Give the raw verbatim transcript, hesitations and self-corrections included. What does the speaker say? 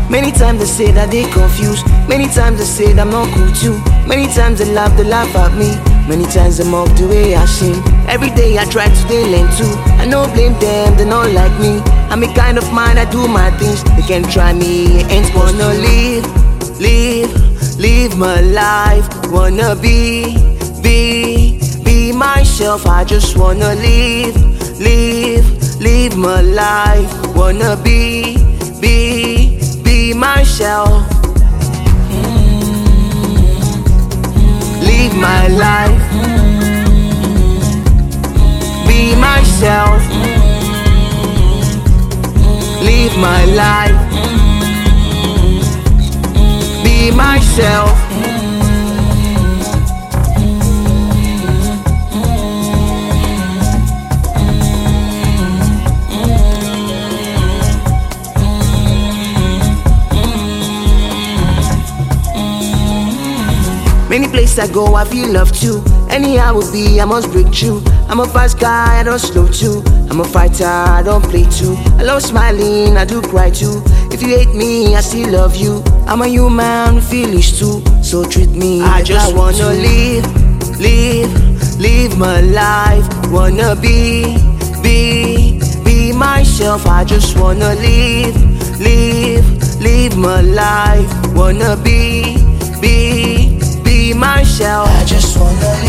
Many times they say that they confused. Many times they say that I'm not cool too. Many times they laugh, they laugh at me. Many times they mock the way I sing. Every day I try to stay lame too. I don't blame them, they not like me. I'm a kind of man, I do my things. They can try me, ain't wanna live, live, live my life. Wanna be, be, be myself. I just wanna live, live, live my life. Wanna be, be, be myself. Live my life. Be myself. Live my life. Be myself. Many places I go, I feel love too. Anyhow it be, I must break through. I'm a fast guy, I don't slow too. I'm a fighter, I don't play too. I love smiling, I do cry too. If you hate me, I still love you. I'm a human, foolish too. So treat me. I just wanna live, live, live my life. Wanna be, be, be myself. I just wanna live, live, live my life. Wanna be, be, be myself. I just wanna live.